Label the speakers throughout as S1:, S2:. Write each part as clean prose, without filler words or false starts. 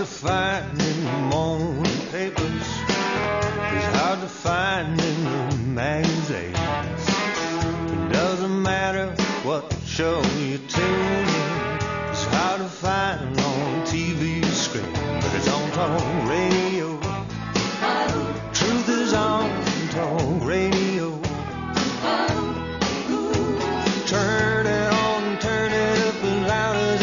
S1: to find in the morning papers. It's hard to find in the magazines. It doesn't matter what show you tune in. It's hard to find on TV screen, but it's on talk radio. Truth is on talk radio. Turn it on, turn it up as loud as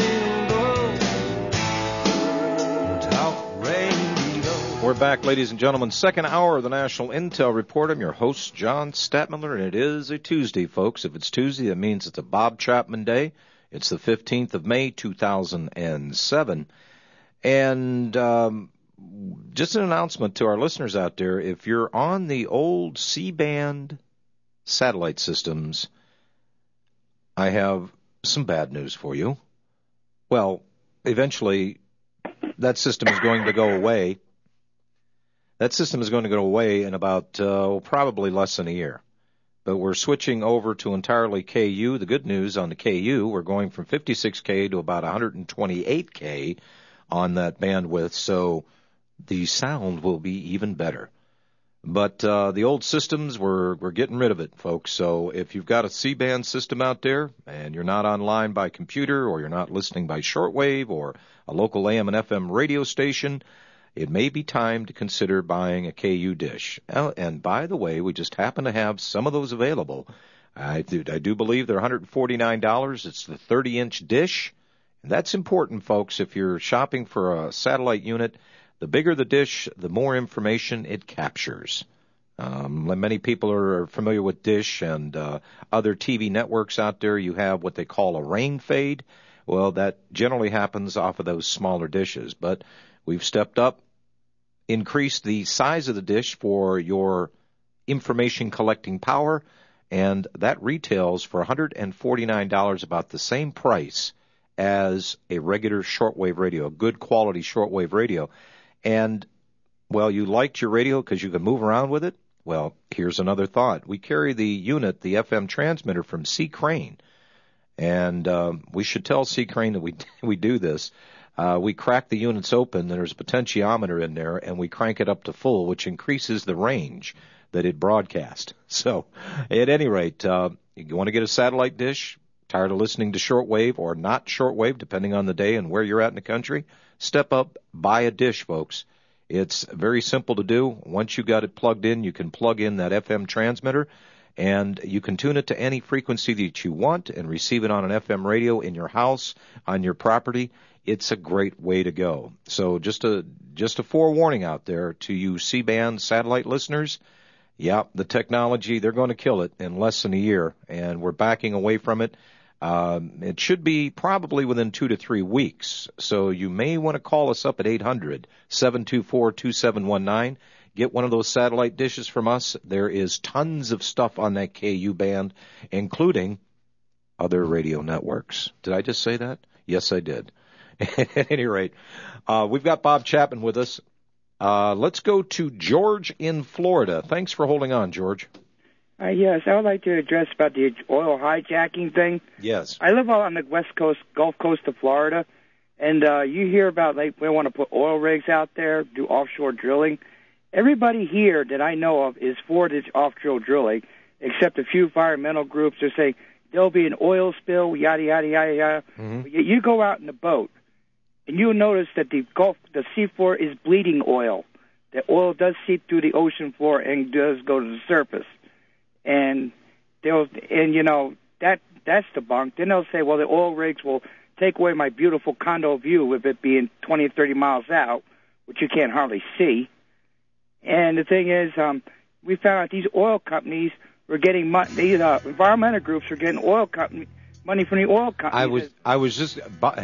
S1: it'll go. Talk radio.
S2: We're back, ladies and gentlemen. Second hour of the National Intel Report. I'm your host, John Statmiller, and it is a Tuesday, folks. If it's Tuesday, that means it's a Bob Chapman Day. It's the 15th of May, 2007. And just an announcement to our listeners out there, if you're on the old C-band satellite systems, I have some bad news for you. Well, eventually, that system is going to go away. That system is going to go away in about probably less than a year. But we're switching over to entirely KU. The good news on the KU, we're going from 56K to about 128K on that bandwidth, so the sound will be even better. But the old systems, we're getting rid of it, folks. So if you've got a C-band system out there and you're not online by computer or you're not listening by shortwave or a local AM and FM radio station, it may be time to consider buying a KU dish. And by the way, we just happen to have some of those available. I do believe they're $149. It's the 30-inch dish. And that's important, folks. If you're shopping for a satellite unit, the bigger the dish, the more information it captures. Many people are familiar with Dish and other TV networks out there. You have what they call a rain fade. Well, that generally happens off of those smaller dishes. But we've stepped up, increased the size of the dish for your information collecting power, and that retails for $149, about the same price as a regular shortwave radio, a good quality shortwave radio. And, well, you liked your radio because you can move around with it? Well, here's another thought. We carry the unit, the FM transmitter from C. Crane, and we should tell C. Crane that we do this. We crack the units open, and there's a potentiometer in there, and we crank it up to full, which increases the range that it broadcasts. So, at any rate, you want to get a satellite dish, tired of listening to shortwave or not shortwave, depending on the day and where you're at in the country, step up, buy a dish, folks. It's very simple to do. Once you got it plugged in, you can plug in that FM transmitter, and you can tune it to any frequency that you want and receive it on an FM radio in your house, on your property. It's a great way to go. So just a forewarning out there to you C-band satellite listeners. Yeah, the technology, they're going to kill it in less than a year, and we're backing away from it. It should be probably within 2 to 3 weeks. So you may want to call us up at 800-724-2719. Get one of those satellite dishes from us. There is tons of stuff on that KU band, including other radio networks. Did I just say that? Yes, I did. At any rate, we've got Bob Chapman with us. Let's go to George in Florida. Thanks for holding on, George.
S3: Yes, I would like to address about the oil hijacking thing.
S2: Yes.
S3: I live out on the west coast, Gulf Coast of Florida, and you hear about, like, we want to put oil rigs out there, do offshore drilling. Everybody here that I know of is for this offshore drilling, except a few environmental groups are saying there'll be an oil spill, yada, yada, yada, yada. Mm-hmm. You go out in the boat, and you'll notice that the seafloor is bleeding oil. The oil does seep through the ocean floor and does go to the surface. And that's debunked. Then they'll say, well, the oil rigs will take away my beautiful condo view with it being 20 or 30 miles out, which you can't hardly see. And the thing is, we found out these oil companies were getting these environmental groups were getting money from the oil companies.
S2: I was just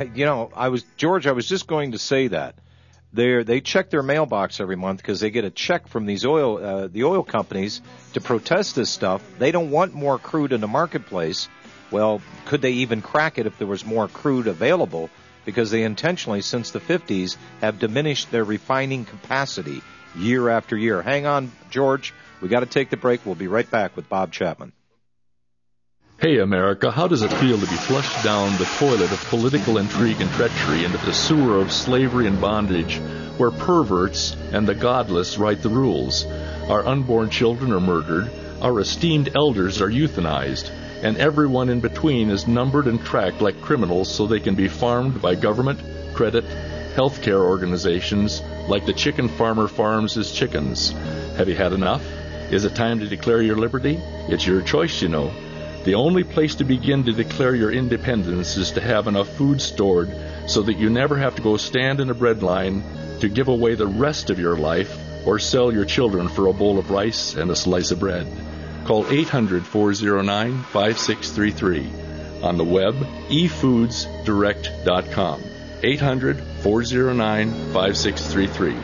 S2: going to say that. They check their mailbox every month because they get a check from these the oil companies to protest this stuff. They don't want more crude in the marketplace. Well, could they even crack it if there was more crude available? Because they intentionally, since the 50s, have diminished their refining capacity year after year. Hang on, George. We got to take the break. We'll be right back with Bob Chapman.
S4: Hey, America, how does it feel to be flushed down the toilet of political intrigue and treachery into the sewer of slavery and bondage, where perverts and the godless write the rules? Our unborn children are murdered, our esteemed elders are euthanized, and everyone in between is numbered and tracked like criminals so they can be farmed by government, credit, healthcare organizations like the chicken farmer farms his chickens. Have you had enough? Is it time to declare your liberty? It's your choice, you know. The only place to begin to declare your independence is to have enough food stored so that you never have to go stand in a bread line to give away the rest of your life or sell your children for a bowl of rice and a slice of bread. Call 800-409-5633. On the web, efoodsdirect.com. 800-409-5633.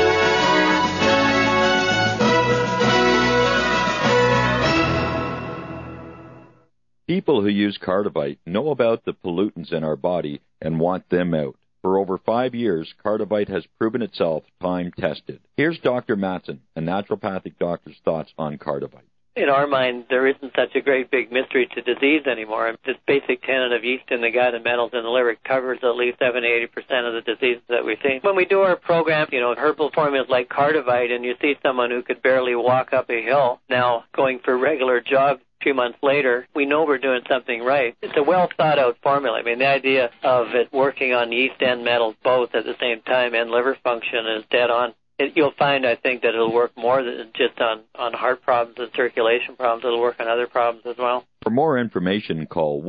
S5: People who use Cardivite know about the pollutants in our body and want them out. For over 5 years, Cardivite has proven itself time-tested. Here's Dr. Matson, a naturopathic doctor's thoughts on Cardivite.
S6: In our mind, there isn't such a great big mystery to disease anymore. This basic tenet of yeast in the gut and metals in the liver covers at least 70-80% of the diseases that we see. When we do our program, herbal formulas like Cardivite, and you see someone who could barely walk up a hill now going for a regular jog a few months later, we know we're doing something right. It's a well-thought-out formula. I mean, the idea of it working on yeast and metals both at the same time and liver function is dead on. You'll find, I think, that it'll work more than just on heart problems and circulation problems. It'll work on other problems as well.
S5: For more information, call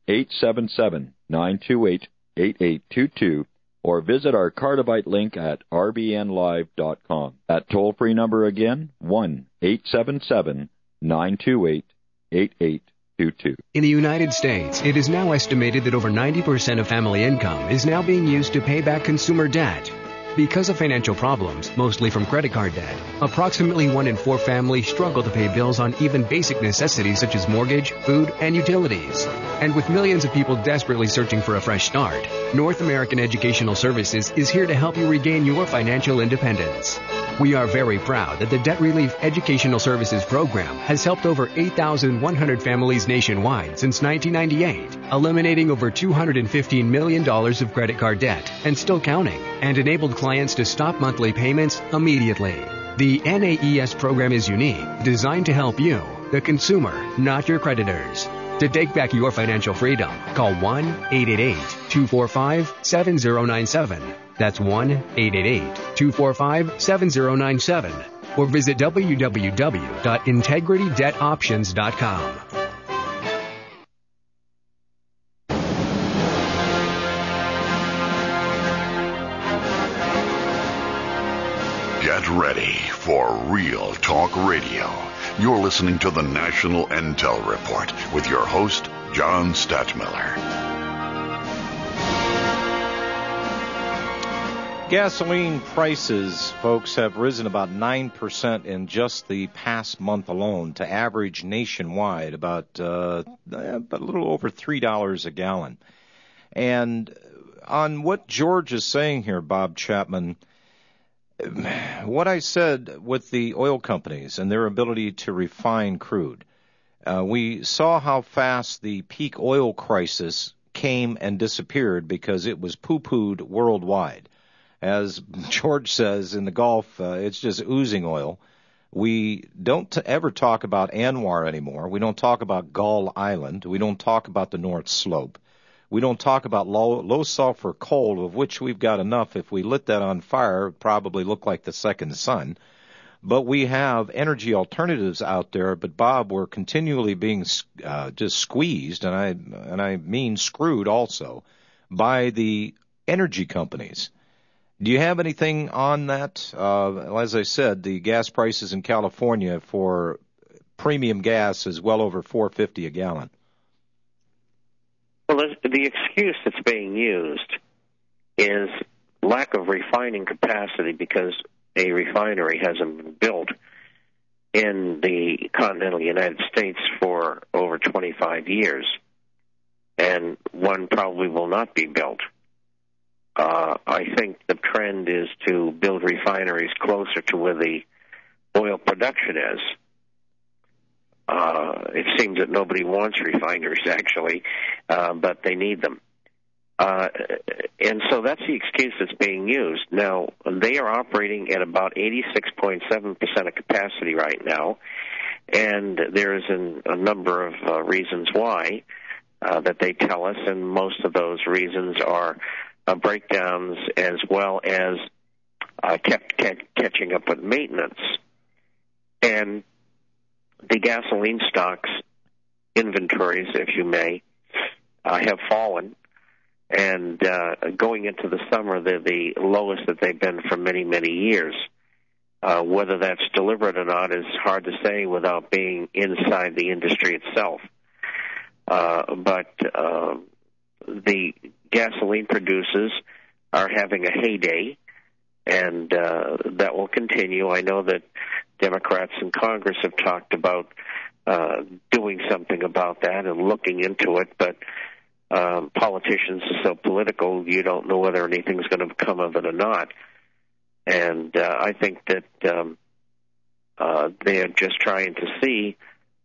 S5: 1-877-928-8822 or visit our Cardivite link at rbnlive.com. That toll-free number again, 1-877-928-8822.
S7: In the United States, it is now estimated that over 90% of family income is now being used to pay back consumer debt. Because of financial problems, mostly from credit card debt, approximately 1 in 4 families struggle to pay bills on even basic necessities such as mortgage, food, and utilities. And with millions of people desperately searching for a fresh start, North American Educational Services is here to help you regain your financial independence. We are very proud that the Debt Relief Educational Services Program has helped over 8,100 families nationwide since 1998, eliminating over $215 million of credit card debt and still counting, and enabled clients to stop monthly payments immediately. The NAES program is unique, designed to help you, the consumer, not your creditors. To take back your financial freedom, call 1-888-245-7097. That's 1-888-245-7097. Or visit www.integritydebtoptions.com.
S8: Get ready for Real Talk Radio. You're listening to the National Intel Report with your host, John Stadtmiller.
S2: Gasoline prices, folks, have risen about 9% in just the past month alone to average nationwide about a little over $3 a gallon. And on what George is saying here, Bob Chapman, what I said with the oil companies and their ability to refine crude, we saw how fast the peak oil crisis came and disappeared because it was poo-pooed worldwide. As George says in the Gulf, it's just oozing oil. We don't ever talk about ANWR anymore. We don't talk about Gull Island. We don't talk about the North Slope. We don't talk about low sulfur coal, of which we've got enough. If we lit that on fire, it would probably look like the second sun. But we have energy alternatives out there. But, Bob, we're continually being just squeezed, and I mean screwed also, by the energy companies. Do you have anything on that? As I said, the gas prices in California for premium gas is well over $4.50 a gallon.
S9: Well, the excuse that's being used is lack of refining capacity because a refinery hasn't been built in the continental United States for over 25 years, and one probably will not be built. I think the trend is to build refineries closer to where the oil production is. It seems that nobody wants refineries, actually, but they need them. And so that's the excuse that's being used. Now, they are operating at about 86.7% of capacity right now, and there's a number of reasons why that they tell us, and most of those reasons are breakdowns as well as catching up with maintenance. And the gasoline stocks inventories, if you may, have fallen. And going into the summer, they're the lowest that they've been for many, many years. Whether that's deliberate or not is hard to say without being inside the industry itself. But the gasoline producers are having a heyday, and that will continue. I know that Democrats in Congress have talked about doing something about that and looking into it, but politicians are so political, you don't know whether anything's going to come of it or not. And I think that they're just trying to see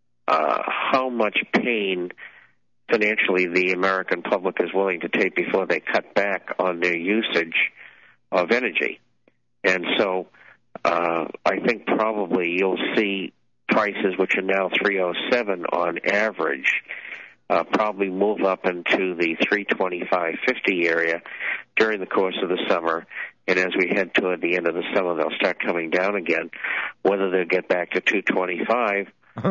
S9: how much pain financially the American public is willing to take before they cut back on their usage of energy. And so I think probably you'll see prices, which are now $3.07 on average, probably move up into the $3.25.50 area during the course of the summer. And as we head toward the end of the summer, they'll start coming down again. Whether they'll get back to $2.25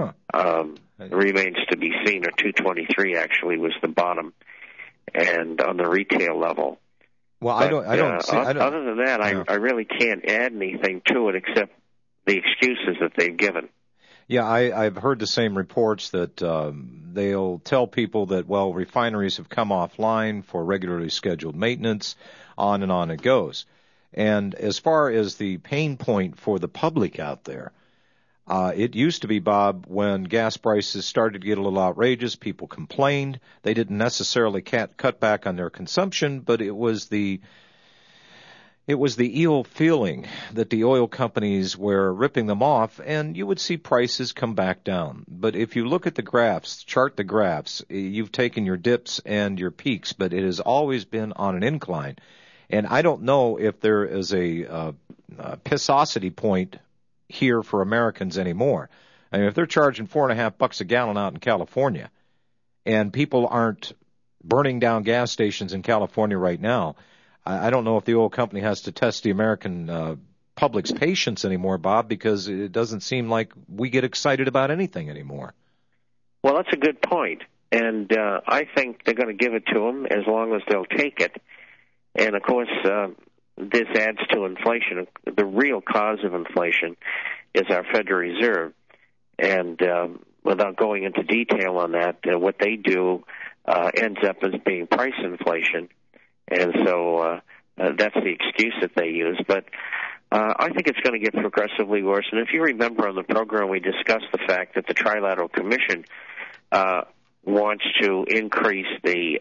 S9: remains to be seen, or $2.23 actually was the bottom, and on the retail level.
S2: Well,
S9: but, other than that, yeah. I really can't add anything to it except the excuses that they've given.
S2: Yeah, I've heard the same reports that they'll tell people that, well, refineries have come offline for regularly scheduled maintenance, on and on it goes. And as far as the pain point for the public out there, it used to be, Bob, when gas prices started to get a little outrageous, people complained. They didn't necessarily cut back on their consumption, but it was the ill feeling that the oil companies were ripping them off, and you would see prices come back down. But if you look at the graphs, chart the graphs, you've taken your dips and your peaks, but it has always been on an incline. And I don't know if there is a pissosity point here for Americans anymore. I mean, if they're charging $4.50 a gallon out in California, and people aren't burning down gas stations in California right now, I don't know if the oil company has to test the American public's patience anymore, Bob, because it doesn't seem like we get excited about anything anymore.
S9: Well, that's a good point, and I think they're going to give it to them as long as they'll take it. And, of course, this adds to inflation. The real cause of inflation is our Federal Reserve. And without going into detail on that, what they do ends up as being price inflation. And so that's the excuse that they use. But I think it's going to get progressively worse. And if you remember on the program, we discussed the fact that the Trilateral Commission wants to increase the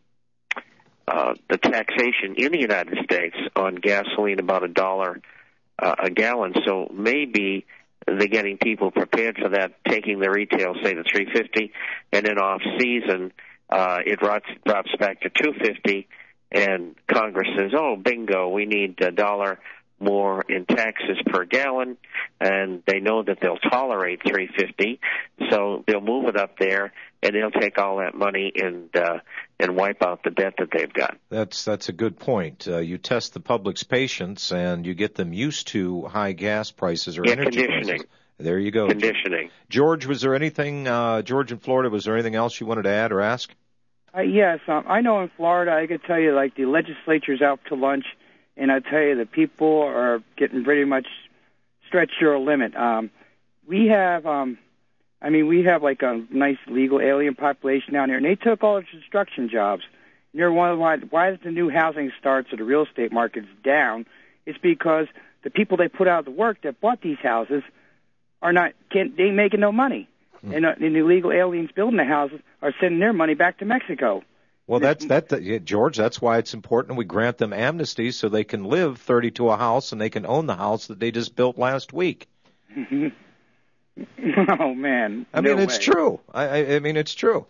S9: taxation in the United States on gasoline about $1 a gallon. So maybe they're getting people prepared for that, taking the retail, say, to $3.50, and then off season it drops back to $2.50, and Congress says, "Oh, bingo, we need $1 more in taxes per gallon," and they know that they'll tolerate $3.50, so they'll move it up there, and they'll take all that money and wipe out the debt that they've got.
S2: That's a good point. You test the public's patience, and you get them used to high gas prices or energy prices. There you go.
S9: Conditioning.
S2: George, was there anything, George in Florida, was there anything else you wanted to add or ask?
S3: Yes, I know in Florida, I could tell you, like, the legislature's out to lunch, and I tell you, the people are getting pretty much stretched to a limit. We have like a nice legal alien population down here, and they took all the construction jobs. And they're wondering why the new housing starts or the real estate market's down. It's because the people they put out the work that bought these houses they making no money. And the illegal aliens building the houses are sending their money back to Mexico.
S2: Well, George, that's why it's important we grant them amnesty so they can live 30 to a house and they can own the house that they just built last week.
S3: Mm-hmm. Oh, man.
S2: I mean, it's true. I mean, it's true.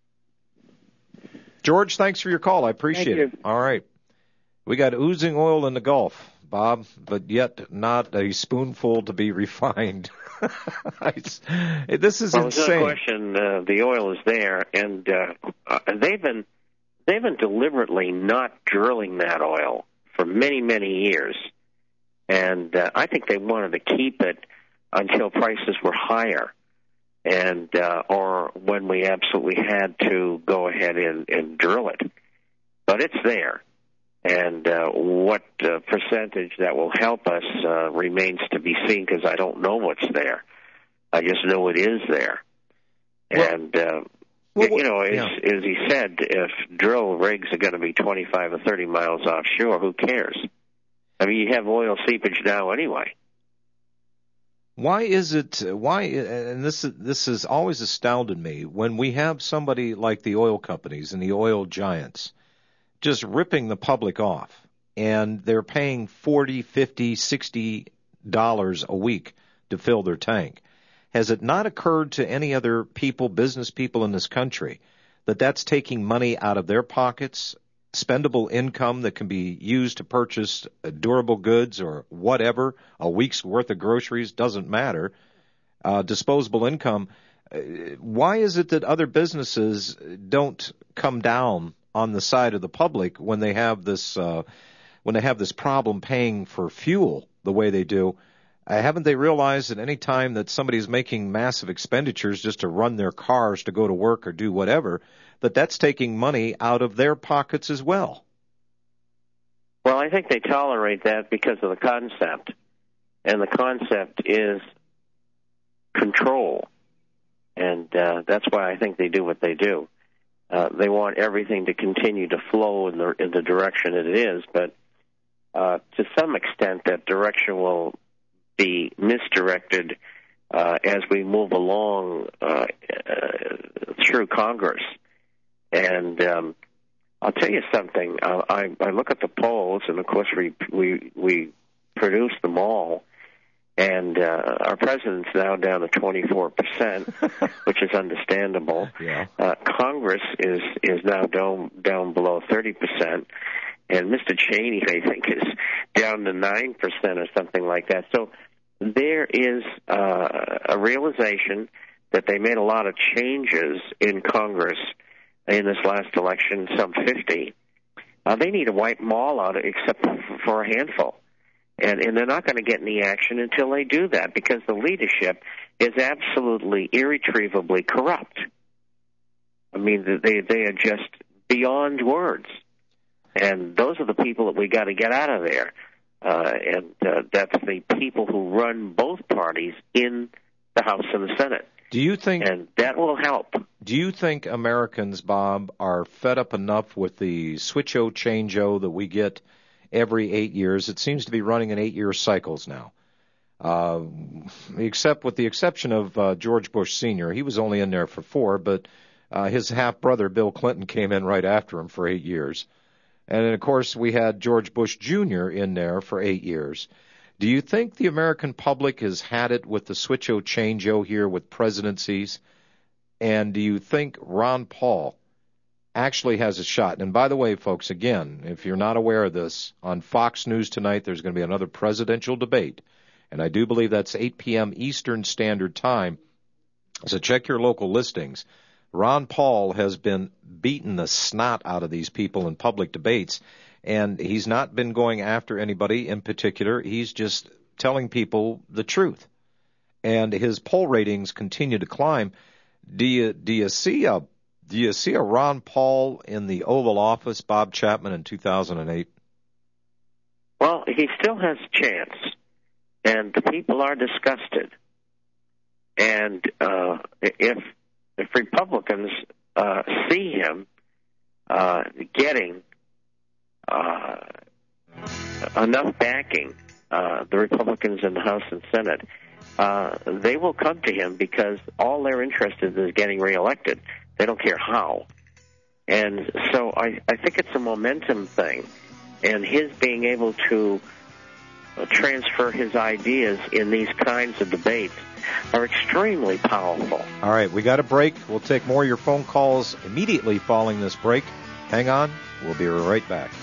S2: George, thanks for your call. I appreciate it. All right. We got oozing oil in the Gulf, Bob, but yet not a spoonful to be refined. This is insane.
S9: There's no question the oil is there, and they've been deliberately not drilling that oil for many, many years. And I think they wanted to keep it until prices were higher, and or when we absolutely had to go ahead and drill it. But it's there, and what percentage that will help us remains to be seen, because I don't know what's there. I just know it is there. Well, and, as he said, if drill rigs are going to be 25 or 30 miles offshore, who cares? I mean, you have oil seepage now anyway.
S2: Why is it? And this has always astounded me when we have somebody like the oil companies and the oil giants just ripping the public off, and they're paying $40, $50, $60 a week to fill their tank. Has it not occurred to any other people, business people in this country, that that's taking money out of their pockets, spendable income that can be used to purchase durable goods or whatever, a week's worth of groceries, doesn't matter, disposable income? Why is it that other businesses don't come down on the side of the public when they have this problem paying for fuel the way they do? Haven't they realized that any time that somebody's making massive expenditures just to run their cars to go to work or do whatever, that's taking money out of their pockets as well?
S9: Well, I think they tolerate that because of the concept. And the concept is control. And that's why I think they do what they do. They want everything to continue to flow in the direction it is, but to some extent that direction will be misdirected as we move along through Congress. And I'll tell you something. I look at the polls, and of course we produce them all. And our president's now down to 24%, which is understandable.
S2: Yeah.
S9: Congress is now down below 30%, and Mr. Cheney, I think, is down to 9% or something like that. So there is a realization that they made a lot of changes in Congress in this last election, some 50. They need to wipe them all out except for a handful. And they're not going to get any action until they do that, because the leadership is absolutely irretrievably corrupt. I mean, they are just beyond words. And those are the people that we got to get out of there. And that's the people who run both parties in the House and the Senate.
S2: Do you think,
S9: and that will help.
S2: Do you think Americans, Bob, are fed up enough with the switch-o, change-o that we get every 8 years? It seems to be running in 8-year cycles now. Except with the exception of George Bush Sr. He was only in there for 4, but his half-brother, Bill Clinton, came in right after him for 8 years. And, of course, we had George Bush Jr. in there for 8 years. Do you think the American public has had it with the switch-o, change-o here with presidencies? And do you think Ron Paul actually has a shot? And by the way, folks, again, if you're not aware of this, on Fox News tonight there's going to be another presidential debate. And I do believe that's 8 p.m. Eastern Standard Time. So check your local listings. Ron Paul has been beating the snot out of these people in public debates, and he's not been going after anybody in particular. He's just telling people the truth. And his poll ratings continue to climb. Do you see a Ron Paul in the Oval Office, Bob Chapman, in 2008?
S9: Well, he still has a chance, and the people are disgusted. And if Republicans see him getting enough backing, the Republicans in the House and Senate, they will come to him, because all they're interested in is getting reelected. They don't care how. And so I think it's a momentum thing. And his being able to transfer his ideas in these kinds of debates are extremely powerful.
S2: All right, we got a break. We'll take more of your phone calls immediately following this break. Hang on. We'll be right back.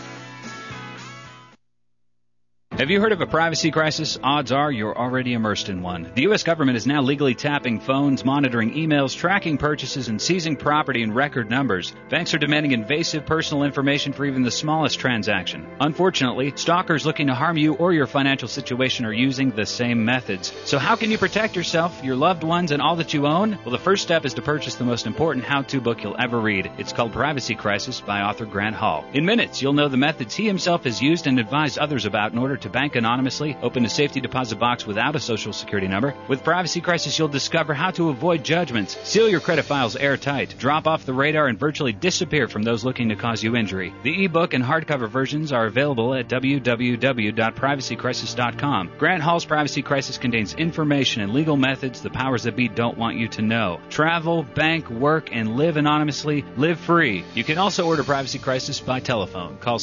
S10: Have you heard of a privacy crisis? Odds are you're already immersed in one. The U.S. government is now legally tapping phones, monitoring emails, tracking purchases, and seizing property in record numbers. Banks are demanding invasive personal information for even the smallest transaction. Unfortunately, stalkers looking to harm you or your financial situation are using the same methods. So how can you protect yourself, your loved ones, and all that you own? Well, the first step is to purchase the most important how-to book you'll ever read. It's called Privacy Crisis by author Grant Hall. In minutes, you'll know the methods he himself has used and advised others about in order to bank anonymously, open a safety deposit box without a social security number. With Privacy Crisis, you'll discover how to avoid judgments, seal your credit files airtight, drop off the radar, and virtually disappear from those looking to cause you injury. The ebook and hardcover versions are available at www.privacycrisis.com. Grant Hall's Privacy Crisis contains information and legal methods the powers that be don't want you to know. Travel, bank, work, and live anonymously. Live free. You can also order Privacy Crisis by telephone. Call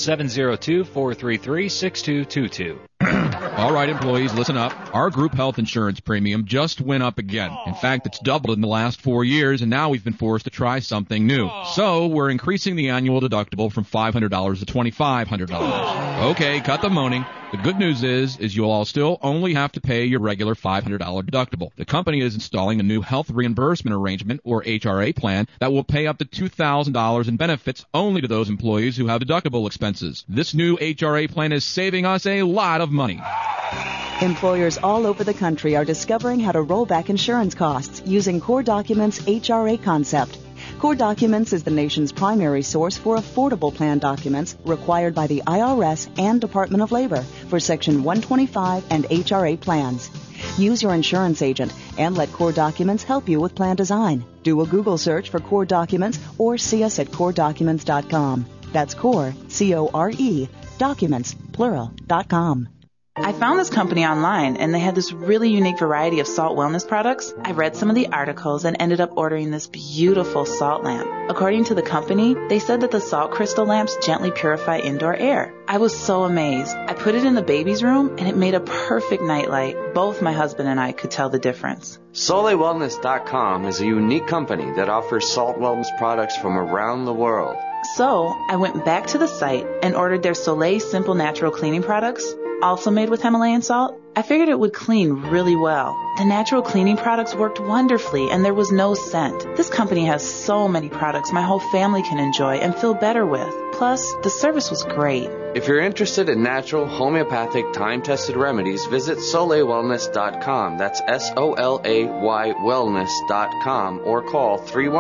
S10: 702-433-6222.
S11: All right, employees, listen up. Our group health insurance premium just went up again. In fact, it's doubled in the last 4 years, and now we've been forced to try something new. So we're increasing the annual deductible from $500 to $2,500. Okay, cut the moaning. The good news is you'll all still only have to pay your regular $500 deductible. The company is installing a new health reimbursement arrangement, or HRA plan, that will pay up to $2,000 in benefits only to those employees who have deductible expenses. This new HRA plan is saving us a lot of money.
S12: Employers all over the country are discovering how to roll back insurance costs using Core Documents' HRA concept. Core Documents is the nation's primary source for affordable plan documents required by the IRS and Department of Labor for Section 125 and HRA plans. Use your insurance agent and let Core Documents help you with plan design. Do a Google search for Core Documents or see us at CoreDocuments.com. That's Core, C-O-R-E, Documents, plural.com.
S13: I found this company online, and they had this really unique variety of salt wellness products. I read some of the articles and ended up ordering this beautiful salt lamp. According to the company, they said that the salt crystal lamps gently purify indoor air. I was so amazed. I put it in the baby's room, and it made a perfect nightlight. Both my husband and I could tell the difference.
S14: SoleilWellness.com is a unique company that offers salt wellness products from around the world.
S13: So I went back to the site and ordered their Soleil Simple Natural Cleaning products, also made with Himalayan salt. I figured it would clean really well. The natural cleaning products worked wonderfully, and there was no scent. This company has so many products my whole family can enjoy and feel better with. Plus, the service was great.
S14: If you're interested in natural, homeopathic, time-tested remedies, visit SoleilWellness.com. That's SOLAY wellness.com, or call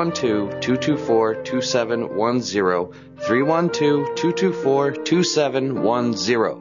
S14: 312-224-2710, 312-224-2710.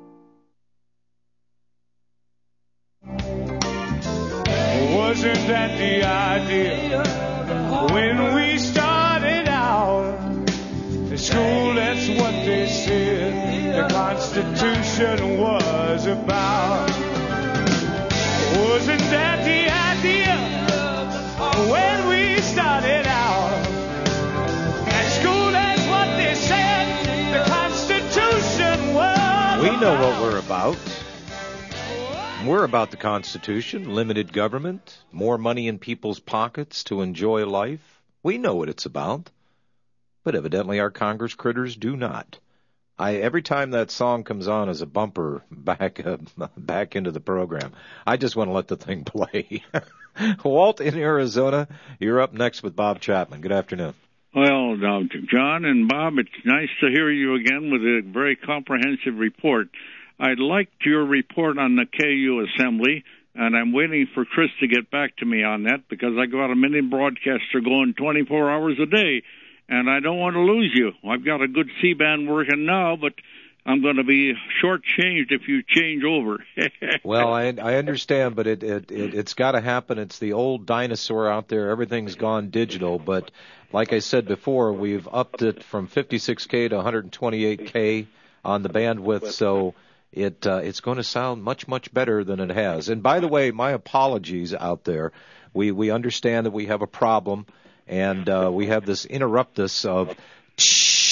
S1: Wasn't that the idea when we started out? In school, that's what they said the Constitution was about. Wasn't that the idea when we started out? At school, that's what they said the Constitution was.
S2: We know what we're about. We're about the Constitution, limited government, more money in people's pockets to enjoy life. We know what it's about. But evidently our Congress critters do not. Every time that song comes on as a bumper back into the program, I just want to let the thing play. Walt in Arizona, you're up next with Bob Chapman. Good afternoon.
S15: Well, John and Bob, it's nice to hear you again with a very comprehensive report. I liked your report on the KU Assembly, and I'm waiting for Chris to get back to me on that because I got a mini broadcaster going 24 hours a day, and I don't want to lose you. I've got a good C-band working now, but I'm going to be shortchanged if you change over.
S2: Well, I understand, but it's got to happen. It's the old dinosaur out there. Everything's gone digital, but like I said before, we've upped it from 56K to 128K on the bandwidth, so it's going to sound much, much better than it has. And by the way, my apologies out there. We understand that we have a problem, and we have this interruptus of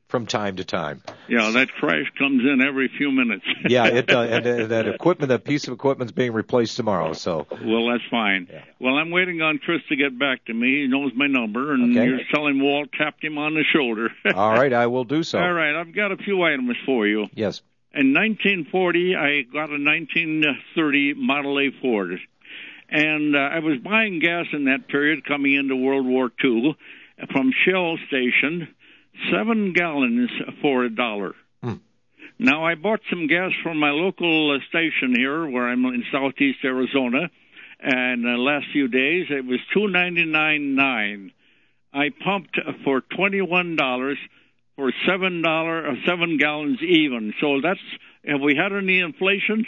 S2: from time to time.
S15: Yeah, that crash comes in every few minutes.
S2: Yeah, it and that piece of equipment's being replaced tomorrow. So.
S15: Well, that's fine.
S2: Yeah.
S15: Well, I'm waiting on Chris to get back to me. He knows my number, and you're telling Walt tapped him on the shoulder.
S2: All right, I will do so.
S15: All right, I've got a few items for you.
S2: Yes.
S15: In 1940, I got a 1930 Model A Ford, and I was buying gas in that period coming into World War II from Shell station, 7 gallons for $1. Now, I bought some gas from my local station here where I'm in southeast Arizona, and the last few days it was $2.99.9. I pumped for $21 for $7 gallons even. So have we had any inflation?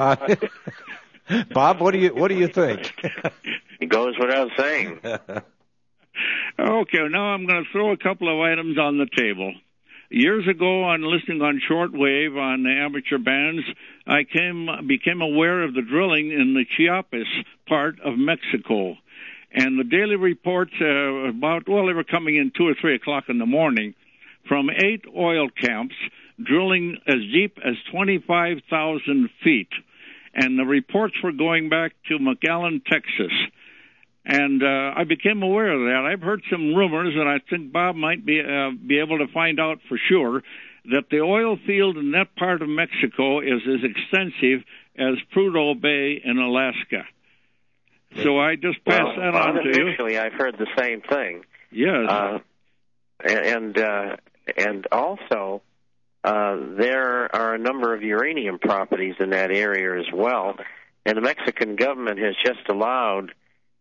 S2: Bob, what do you think?
S9: It goes without saying.
S15: Okay, now I'm going to throw a couple of items on the table. Years ago, on listening on shortwave on the amateur bands, I became aware of the drilling in the Chiapas part of Mexico. And the daily reports they were coming in 2 or 3 o'clock in the morning from 8 oil camps drilling as deep as 25,000 feet. And the reports were going back to McAllen, Texas. And I became aware of that. I've heard some rumors, and I think Bob might be able to find out for sure, that the oil field in that part of Mexico is as extensive as Prudhoe Bay in Alaska. So I just passed that on to you.
S9: Unofficially, I've heard the same thing.
S15: Yes.
S9: And also, there are a number of uranium properties in that area as well. And the Mexican government has just allowed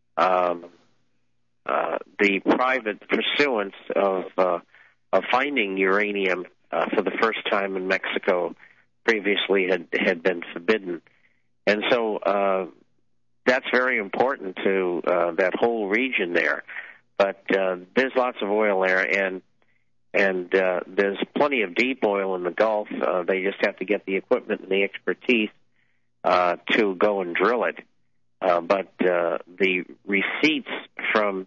S9: the private pursuance of finding uranium for the first time in Mexico. Previously had been forbidden, and so that's very important to that whole region there. But there's lots of oil there, and there's plenty of deep oil in the Gulf. They just have to get the equipment and the expertise to go and drill it. But the receipts from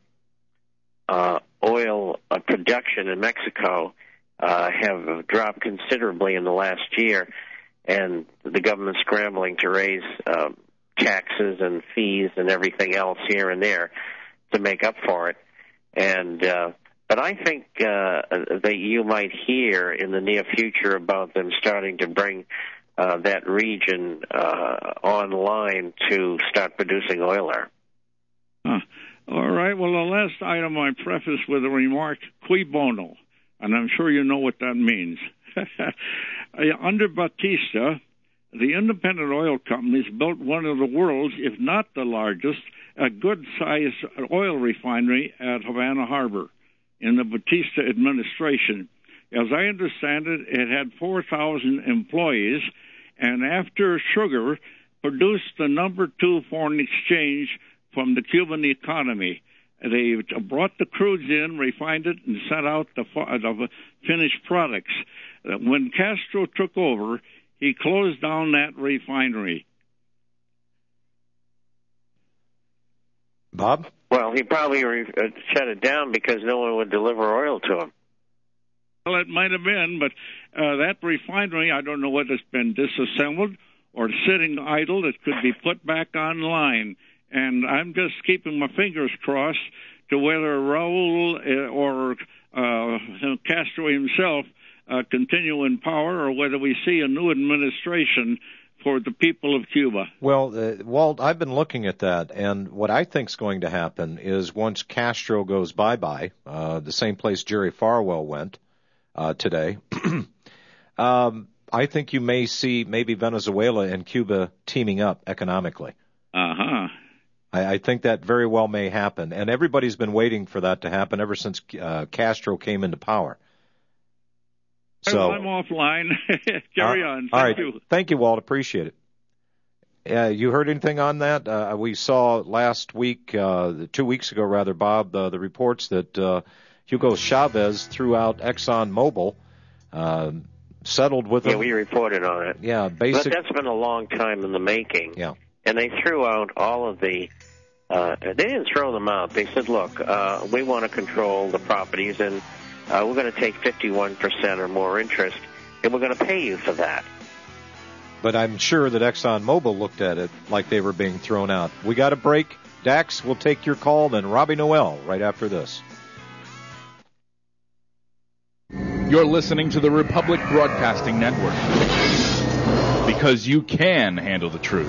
S9: oil production in Mexico have dropped considerably in the last year, and the government's scrambling to raise taxes and fees and everything else here and there to make up for it. And but I think that you might hear in the near future about them starting to bring that region online to start producing oil there.
S15: All right. Well, the last item I preface with a remark, cui bono, and I'm sure you know what that means. Under Batista, the independent oil companies built one of the world's, if not the largest, a good-sized oil refinery at Havana Harbor in the Batista administration. As I understand it, it had 4,000 employees, and after sugar, produced the number 2 foreign exchange from the Cuban economy. They brought the crudes in, refined it, and sent out the finished products. When Castro took over, he closed down that refinery.
S2: Bob?
S9: Well, he probably shut it down because no one would deliver oil to him.
S15: Well, it might have been, but that refinery, I don't know whether it's been disassembled or sitting idle. It could be put back online. And I'm just keeping my fingers crossed to whether Raul or Castro himself continue in power, or whether we see a new administration for the people of Cuba.
S2: Well, Walt, I've been looking at that, and what I think is going to happen is once Castro goes bye-bye, the same place Jerry Falwell went today, I think you may see maybe Venezuela and Cuba teaming up economically.
S15: Uh-huh.
S2: I think that very well may happen, and everybody's been waiting for that to happen ever since Castro came into power. So
S15: I'm offline. Carry on.
S2: Thank
S15: you.
S2: Thank you, Walt. Appreciate it. You heard anything on that? We saw last week, 2 weeks ago, rather, Bob, the reports that Hugo Chavez threw out ExxonMobil, settled with them.
S9: Yeah, we reported on it.
S2: Yeah,
S9: But that's been a long time in the making.
S2: Yeah.
S9: And they threw out all of the they didn't throw them out. They said, look, we want to control the properties, and we're going to take 51% or more interest, and we're going to pay you for that.
S2: But I'm sure that ExxonMobil looked at it like they were being thrown out. We got a break. Dax, we'll take your call, then Robbie Noel right after this.
S16: You're listening to the Republic Broadcasting Network, because you can handle the truth.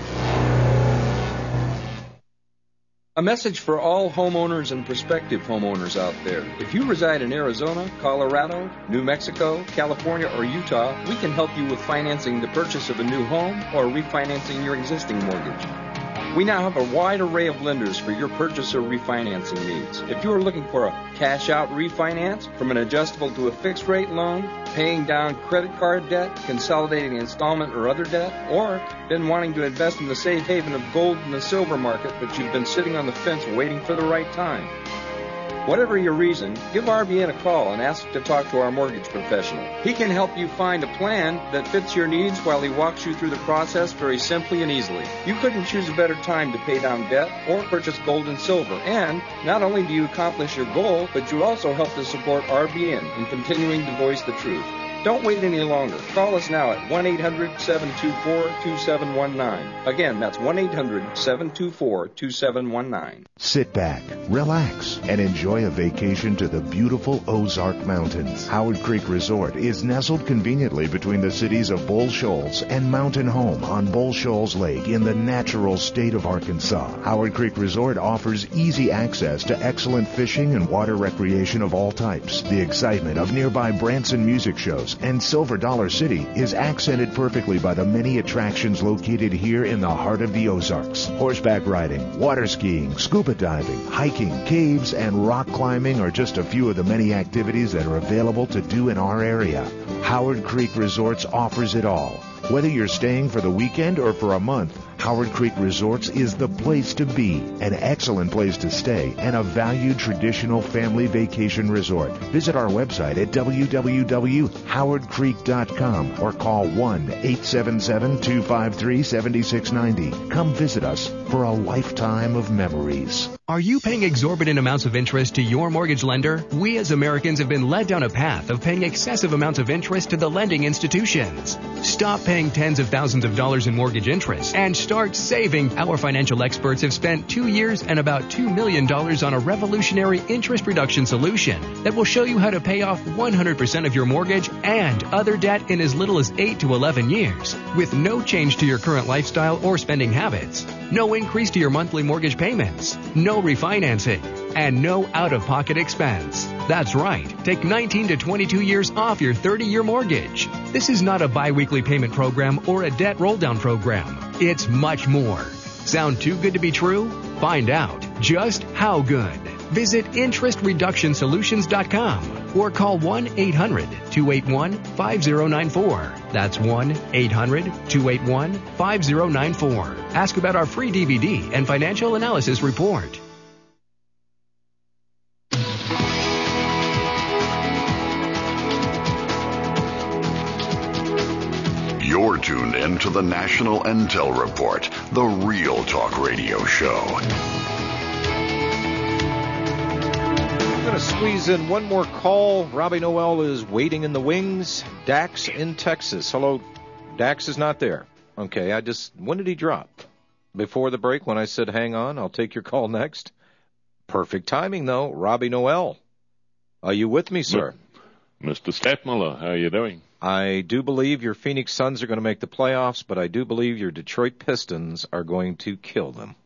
S17: A message for all homeowners and prospective homeowners out there. If you reside in Arizona, Colorado, New Mexico, California, or Utah, we can help you with financing the purchase of a new home or refinancing your existing mortgage. We now have a wide array of lenders for your purchase or refinancing needs. If you are looking for a cash-out refinance, from an adjustable to a fixed-rate loan, paying down credit card debt, consolidating installment or other debt, or been wanting to invest in the safe haven of gold and the silver market, but you've been sitting on the fence waiting for the right time. Whatever your reason, give RBN a call and ask to talk to our mortgage professional. He can help you find a plan that fits your needs while he walks you through the process very simply and easily. You couldn't choose a better time to pay down debt or purchase gold and silver. And not only do you accomplish your goal, but you also help to support RBN in continuing to voice the truth. Don't wait any longer. Call us now at 1-800-724-2719. Again, that's 1-800-724-2719.
S18: Sit back, relax, and enjoy a vacation to the beautiful Ozark Mountains. Howard Creek Resort is nestled conveniently between the cities of Bull Shoals and Mountain Home on Bull Shoals Lake in the natural state of Arkansas. Howard Creek Resort offers easy access to excellent fishing and water recreation of all types. The excitement of nearby Branson music shows and Silver Dollar City is accented perfectly by the many attractions located here in the heart of the Ozarks. Horseback riding, water skiing, scuba diving, hiking, caves, and rock climbing are just a few of the many activities that are available to do in our area. Howard Creek Resorts offers it all. Whether you're staying for the weekend or for a month, Howard Creek Resorts is the place to be, an excellent place to stay, and a valued traditional family vacation resort. Visit our website at www.howardcreek.com or call 1-877-253-7690. Come visit us for a lifetime of memories.
S7: Are you paying exorbitant amounts of interest to your mortgage lender? We as Americans have been led down a path of paying excessive amounts of interest to the lending institutions. Stop paying tens of thousands of dollars in mortgage interest and start saving. Our financial experts have spent 2 years and about $2 million on a revolutionary interest reduction solution that will show you how to pay off 100% of your mortgage and other debt in as little as 8 to 11 years with no change to your current lifestyle or spending habits, no increase to your monthly mortgage payments, no refinancing, and no out-of-pocket expense. That's right. Take 19 to 22 years off your 30-year mortgage. This is not a biweekly payment program or a debt roll-down program. It's much more. Sound too good to be true? Find out just how good. Visit interestreductionsolutions.com or call 1-800-281-5094. That's 1-800-281-5094. Ask about our free DVD and financial analysis report.
S8: You're tuned in to the National Intel Report, the Real Talk Radio Show.
S2: I'm going to squeeze in one more call. Robbie Noel is waiting in the wings. Dax in Texas. Hello. Dax is not there. Okay, when did he drop? Before the break when I said hang on, I'll take your call next. Perfect timing, though. Robbie Noel. Are you with me, sir?
S19: Mr. Stadtmiller, how are you doing?
S2: I do believe your Phoenix Suns are going to make the playoffs, but I do believe your Detroit Pistons are going to kill them.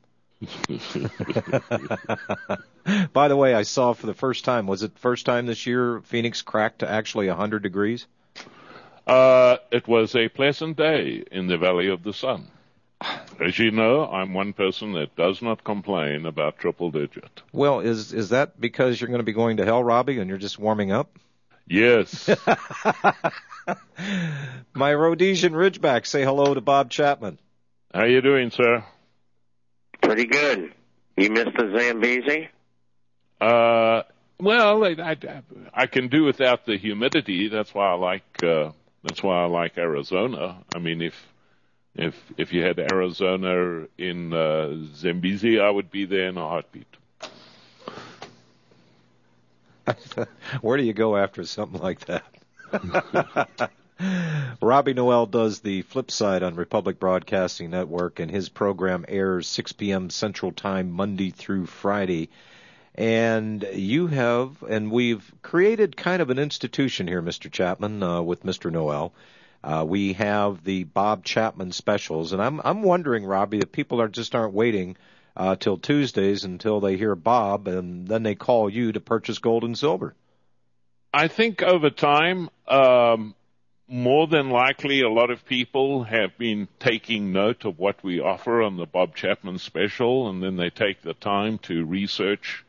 S2: By the way, I saw for the first time, was it the first time this year Phoenix cracked to actually 100 degrees?
S19: It was a pleasant day in the Valley of the Sun. As you know, I'm one person that does not complain about triple digit.
S2: Well, is that because you're going to be going to hell, Robbie, and you're just warming up?
S19: Yes.
S2: My Rhodesian Ridgeback, say hello to Bob Chapman.
S19: How you doing, sir?
S9: Pretty good. You missed the Zambezi?
S19: Well, I can do without the humidity. That's why I like Arizona. I mean, if you had Arizona in Zambezi, I would be there in a heartbeat.
S2: Where do you go after something like that? Robbie Noel does the flip side on Republic Broadcasting Network, and his program airs 6 p.m. Central Time, Monday through Friday. And we've created kind of an institution here, Mr. Chapman, with Mr. Noel. We have the Bob Chapman specials, and I'm wondering, Robbie, if people aren't waiting till Tuesdays until they hear Bob, and then they call you to purchase gold and silver.
S19: I think over time, more than likely, a lot of people have been taking note of what we offer on the Bob Chapman special, and then they take the time to research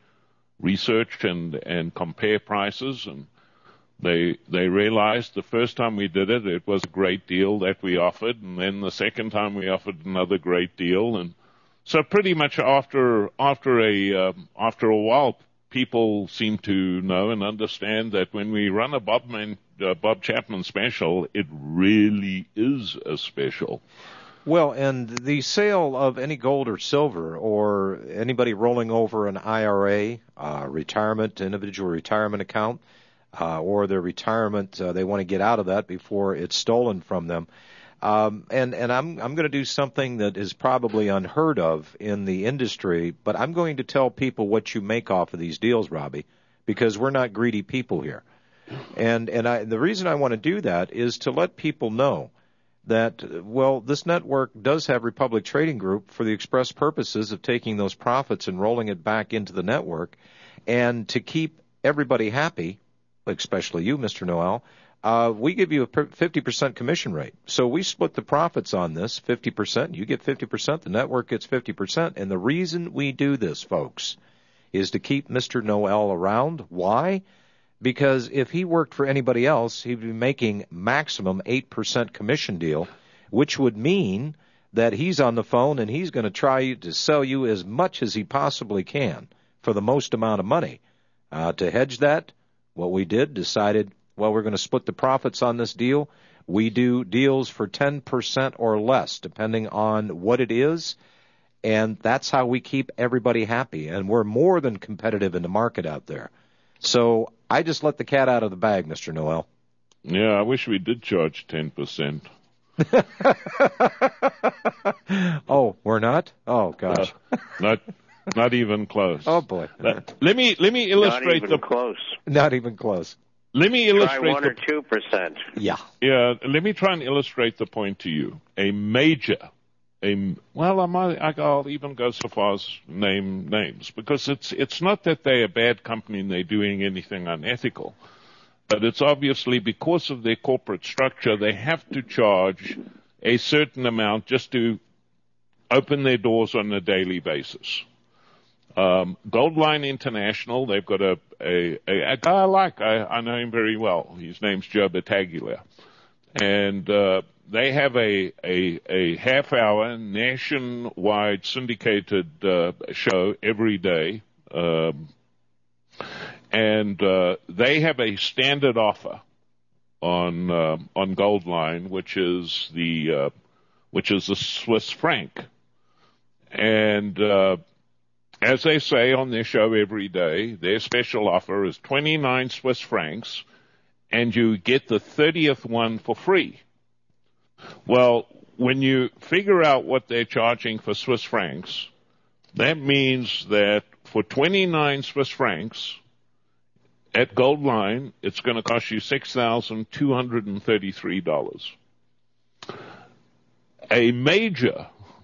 S19: and compare prices, and they realized the first time we did it, it was a great deal that we offered, and then the second time we offered another great deal, and so pretty much after a while, people seem to know and understand that when we run a Bob Chapman special, it really is a special.
S2: Well, and the sale of any gold or silver, or anybody rolling over an IRA, individual retirement account, or their retirement, they want to get out of that before it's stolen from them. And I'm going to do something that is probably unheard of in the industry, but I'm going to tell people what you make off of these deals, Robbie, because we're not greedy people here. And the reason I want to do that is to let people know that, well, this network does have Republic Trading Group for the express purposes of taking those profits and rolling it back into the network, and to keep everybody happy, especially you, Mr. Noel. We give you a 50% commission rate. So we split the profits on this 50%. You get 50%. The network gets 50%. And the reason we do this, folks, is to keep Mr. Noel around. Why? Because if he worked for anybody else, he'd be making maximum 8% commission deal, which would mean that he's on the phone and he's going to try to sell you as much as he possibly can for the most amount of money. To hedge that, what we decided, well, we're going to split the profits on this deal. We do deals for 10% or less, depending on what it is, and that's how we keep everybody happy. And we're more than competitive in the market out there. So I just let the cat out of the bag, Mr. Noel.
S19: Yeah, I wish we did charge 10%.
S2: Oh, we're not? Oh, gosh.
S19: Not even close.
S2: Oh, boy.
S19: Let me illustrate
S9: close.
S2: Not even close.
S19: Let me illustrate.
S9: Try 1 or 2%.
S2: Yeah.
S19: Yeah. Let me try and illustrate the point to you. I'll even go so far as name names, because it's not that they're a bad company and they're doing anything unethical, but it's obviously because of their corporate structure, they have to charge a certain amount just to open their doors on a daily basis. Goldline International, they've got a guy I know him very well. His name's Joe Battaglia. And they have a half-hour nationwide syndicated show every day. And they have a standard offer on Goldline, which is the Swiss franc. And as they say on their show every day, their special offer is 29 Swiss francs, and you get the 30th one for free. Well, when you figure out what they're charging for Swiss francs, that means that for 29 Swiss francs at Goldline, it's going to cost you $6,233. A major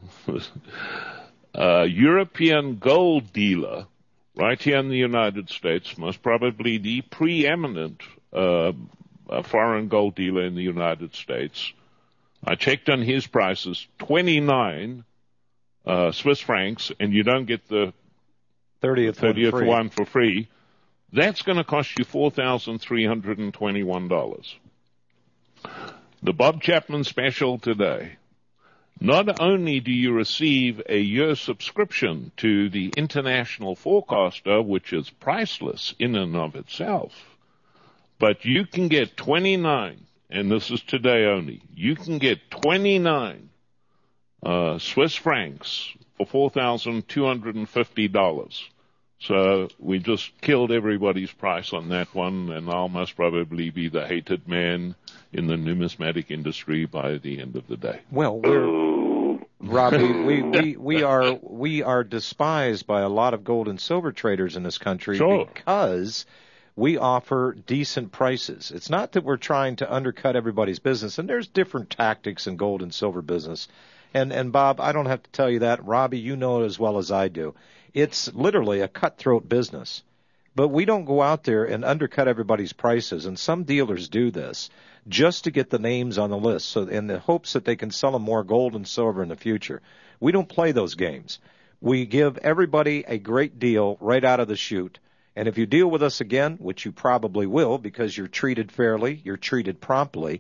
S19: European gold dealer right here in the United States, most probably the preeminent foreign gold dealer in the United States. I checked on his prices, 29 Swiss francs, and you don't get the 30th one for free. That's going to cost you $4,321. The Bob Chapman special today. Not only do you receive a year subscription to the International Forecaster, which is priceless in and of itself, but you can get 29, and this is today only, you can get 29 Swiss francs for $4,250. So we just killed everybody's price on that one, and I'll most probably be the hated man in the numismatic industry by the end of the day.
S2: Well, Robbie, we are despised by a lot of gold and silver traders in this country because we offer decent prices. It's not that we're trying to undercut everybody's business, and there's different tactics in gold and silver business. And Bob, I don't have to tell you that. Robbie, you know it as well as I do. It's literally a cutthroat business. But we don't go out there and undercut everybody's prices, and some dealers do this just to get the names on the list, so in the hopes that they can sell them more gold and silver in the future. We don't play those games. We give everybody a great deal right out of the chute. And if you deal with us again, which you probably will because you're treated fairly, you're treated promptly,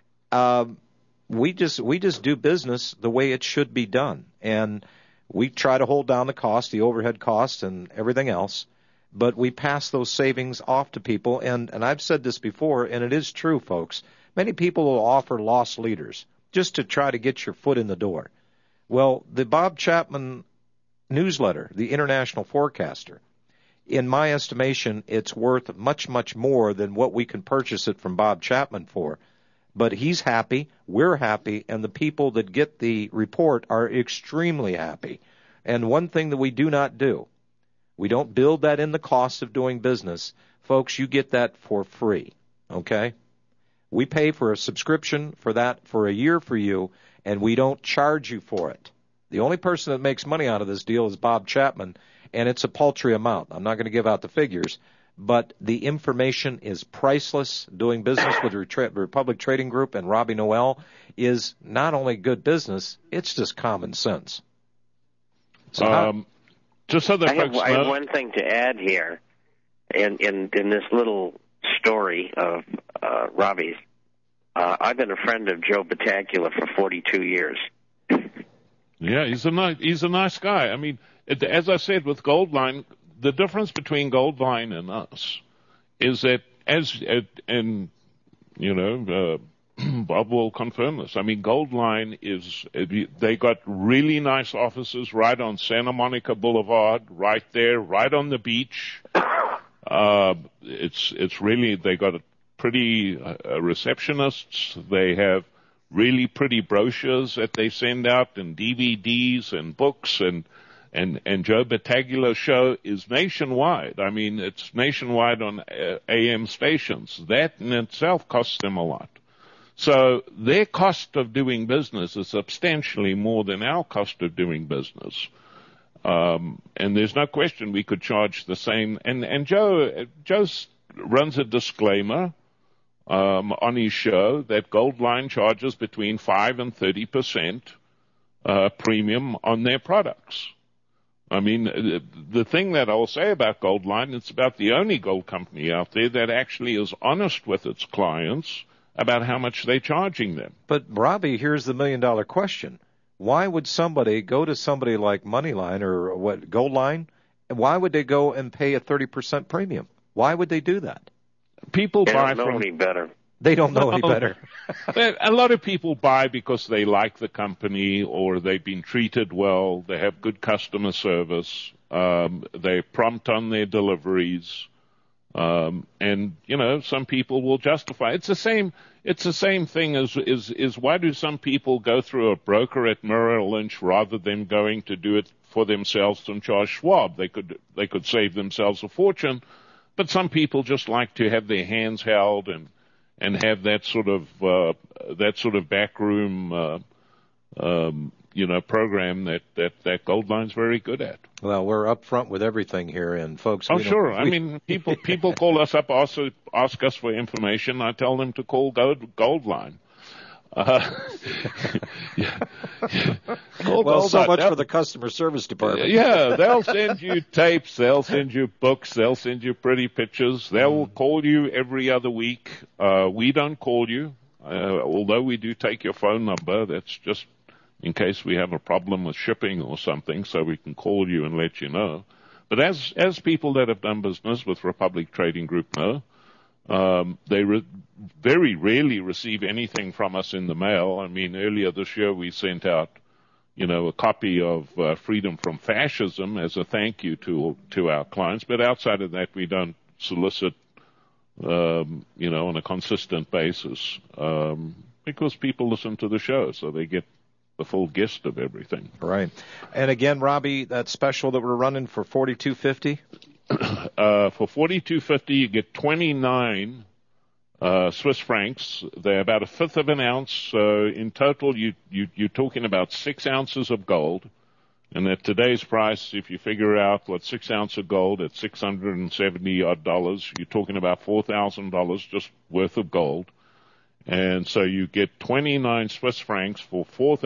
S2: we just do business the way it should be done. And we try to hold down the cost, the overhead costs and everything else, but we pass those savings off to people. And I've said this before, and it is true, folks. Many people will offer loss leaders just to try to get your foot in the door. Well, the Bob Chapman newsletter, the International Forecaster, in my estimation, it's worth much, much more than what we can purchase it from Bob Chapman for. But he's happy, we're happy, and the people that get the report are extremely happy. And one thing that we do not do, we don't build that in the cost of doing business. Folks, you get that for free, okay? We pay for a subscription for that for a year for you, and we don't charge you for it. The only person that makes money out of this deal is Bob Chapman, and it's a paltry amount. I'm not going to give out the figures, but the information is priceless. Doing business with Republic Trading Group and Robbie Noel is not only good business, it's just common sense. So
S19: just so that
S9: I have one thing to add here, in this little story of Robbie's. I've been a friend of Joe Battaglia for 42 years.
S19: Yeah, he's a nice guy. I mean, as I said with Goldline, the difference between Goldline and us is that Bob will confirm this. I mean, Goldline they got really nice offices right on Santa Monica Boulevard, right there, right on the beach. It's really, they got pretty receptionists. They have really pretty brochures that they send out, and DVDs and books, and Joe Battaglia's show is nationwide. I mean, it's nationwide on AM stations. That in itself costs them a lot. So their cost of doing business is substantially more than our cost of doing business. And there's no question we could charge the same. And Joe runs a disclaimer on his show that Goldline charges between 5 and 30% premium on their products. I mean, the thing that I'll say about Goldline, it's about the only gold company out there that actually is honest with its clients about how much they're charging them.
S2: But, Robbie, here's the million-dollar question. Why would somebody go to somebody like Moneyline or Goldline, and why would they go and pay a 30% premium? Why would they do that?
S19: People
S9: they
S19: buy
S9: don't know any better.
S2: They don't know any better.
S19: A lot of people buy because they like the company or they've been treated well. They have good customer service. They're prompt on their deliveries. And, some people will justify. It's the same thing as why do some people go through a broker at Merrill Lynch rather than going to do it for themselves and charge Schwab? They could save themselves a fortune, but some people just like to have their hands held and have that sort of backroom program that Goldline's very good at.
S2: Well, we're up front with everything here, and folks.
S19: Oh, sure. I mean, people call us up, also ask us for information. I tell them to call Goldline.
S2: Well, so much for the customer service department.
S19: Yeah, they'll send you tapes, they'll send you books, they'll send you pretty pictures. They'll call you every other week. We don't call you, although we do take your phone number. That's just in case we have a problem with shipping or something, so we can call you and let you know. But as people that have done business with Republic Trading Group know, they very rarely receive anything from us in the mail. I mean, earlier this year we sent out, a copy of Freedom from Fascism as a thank you to our clients. But outside of that, we don't solicit, on a consistent basis, because people listen to the show, so they get the full gist of everything.
S2: Right. And again, Robbie, that special that we're running for $42.50?
S19: For $42.50, you get 29 Swiss francs. They're about a fifth of an ounce. So in total, you're talking about 6 ounces of gold. And at today's price, if you figure out 6 ounces of gold at $670 you're talking about $4,000 just worth of gold. And so you get 29 Swiss francs for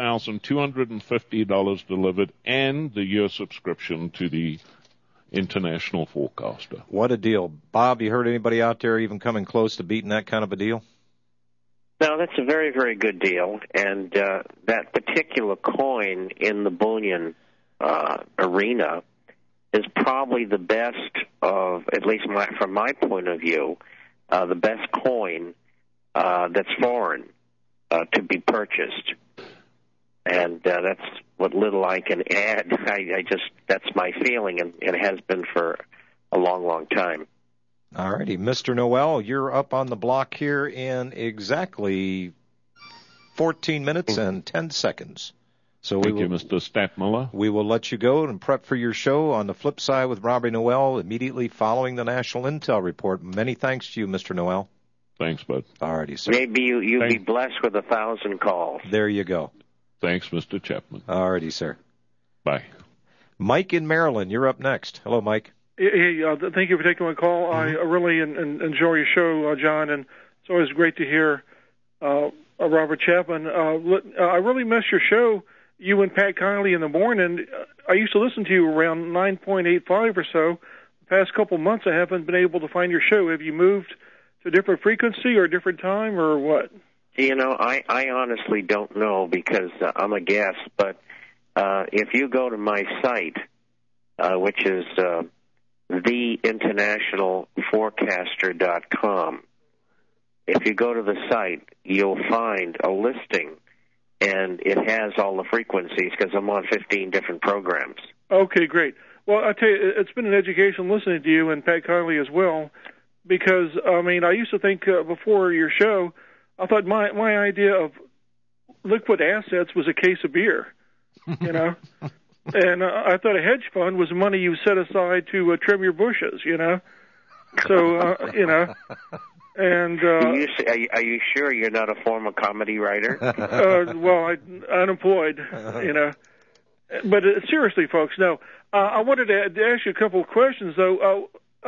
S19: $4,250 delivered, and the year subscription to the International Forecaster.
S2: What a deal. Bob, you heard anybody out there even coming close to beating that kind of a deal?
S9: No, that's a very, very good deal. And that particular coin in the bullion arena is probably the best of, at least from my point of view, the best coin that's foreign to be purchased. And that's what little I can add. That's my feeling, and it has been for a long, long time.
S2: All righty. Mr. Noel, you're up on the block here in exactly 14 minutes and 10 seconds. So
S19: Thank you, Mr. Statmiller.
S2: We will let you go and prep for your show on the flip side with Robbie Noel immediately following the National Intel Report. Many thanks to you, Mr. Noel.
S19: Thanks, bud.
S2: All righty, sir.
S9: Maybe you'll be blessed with 1,000 calls.
S2: There you go.
S19: Thanks, Mr. Chapman.
S2: All righty, sir.
S19: Bye.
S2: Mike in Maryland, you're up next. Hello, Mike.
S20: Hey, thank you for taking my call. I really enjoy your show, John, and it's always great to hear Robert Chapman. I really miss your show, you and Pat Conley in the morning. I used to listen to you around 9.85 or so. The past couple months, I haven't been able to find your show. Have you moved to a different frequency or a different time or what?
S9: I honestly don't know because I'm a guest, but if you go to my site, which is theinternationalforecaster.com, if you go to the site, you'll find a listing, and it has all the frequencies because I'm on 15 different programs.
S20: Okay, great. Well, I tell you, it's been an education listening to you and Pat Conley as well, because, I used to think before your show, I thought my idea of liquid assets was a case of beer, and I thought a hedge fund was money you set aside to trim your bushes, So, and
S9: are you sure you're not a former comedy writer?
S20: Well, I'm unemployed, But seriously, folks, no. I wanted to ask you a couple of questions, though.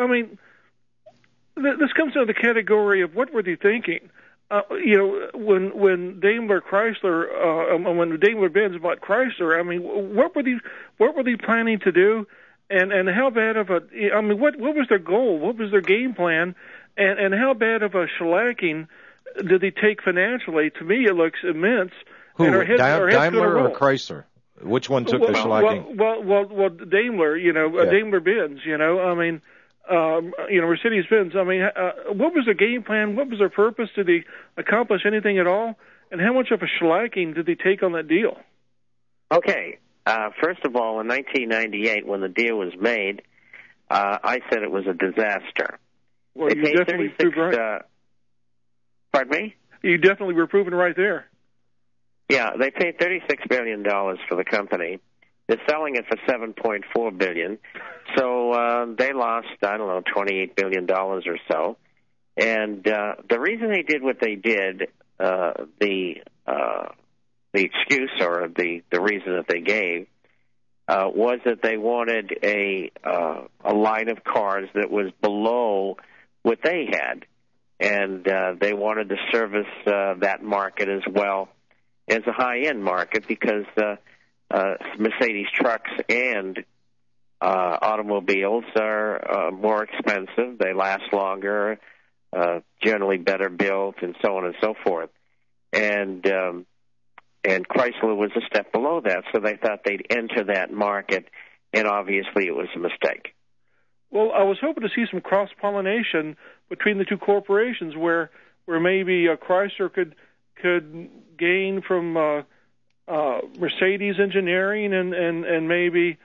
S20: This comes into the category of what were they thinking? When Daimler Chrysler, when Daimler-Benz bought Chrysler, what were they planning to do, and how bad of what was their goal? What was their game plan, and how bad of a shellacking did they take financially? To me, it looks immense.
S2: Who,
S20: and our
S2: Daimler or Chrysler? Which one took the shellacking?
S20: Well, Daimler, Daimler-Benz, Mercedes-Benz. What was their game plan? What was their purpose? Did they accomplish anything at all? And how much of a shellacking did they take on that deal?
S9: Okay. First of all, in 1998, when the deal was made, I said it was a disaster.
S20: Well, you definitely proved right.
S9: Pardon me?
S20: You definitely were proven right there.
S9: Yeah, they paid $36 billion for the company. They're selling it for $7.4 billion. So they lost, $28 billion or so. And the reason they did what they did, the excuse or the reason that they gave was that they wanted a line of cars that was below what they had. And they wanted to service that market as well as a high-end market because Mercedes trucks and automobiles are more expensive. They last longer, generally better built, and so on and so forth. And Chrysler was a step below that, so they thought they'd enter that market, and obviously it was a mistake.
S20: Well, I was hoping to see some cross-pollination between the two corporations where maybe Chrysler could gain from Mercedes Engineering and maybe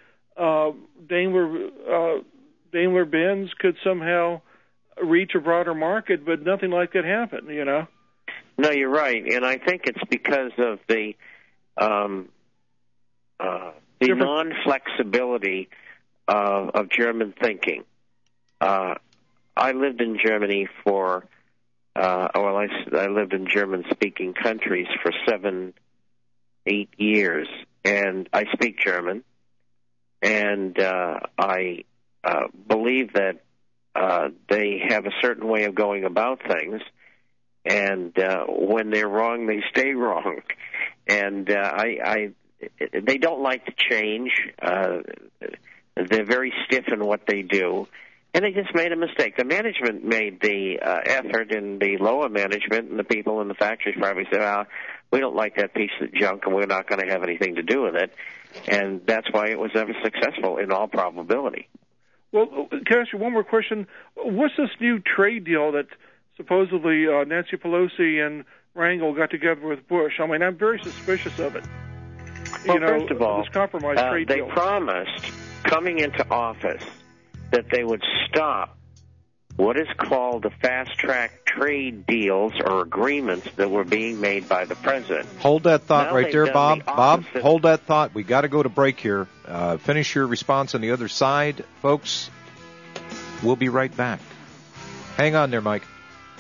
S20: Daimler-Benz could somehow reach a broader market, but nothing like that happened, you know?
S9: No, you're right, and I think it's because of the non-flexibility of German thinking. I lived in Germany for, I lived in German-speaking countries for 7-8 years, and I speak German, and I believe that they have a certain way of going about things, and when they're wrong, they stay wrong. And they don't like to change. They're very stiff in what they do, and they just made a mistake. The management made the effort, and the lower management and the people in the factories probably said, we don't like that piece of junk, and we're not going to have anything to do with it. And that's why it was ever successful in all probability.
S20: Well, can I ask you one more question? What's this new trade deal that supposedly Nancy Pelosi and Rangel got together with Bush? I mean, I'm very suspicious of it.
S9: Well, first of all,
S20: this compromise trade
S9: they
S20: deal.
S9: promised, coming into office, that they would stop what is called the fast-track trade deals or agreements that were being made by the president.
S2: Hold that thought
S9: Now
S2: right there,
S9: they've
S2: Bob.
S9: done the
S2: Bob,
S9: opposite.
S2: hold that thought. We got to go to break here. Finish your response on the other side, folks. We'll be right back. Hang on there, Mike.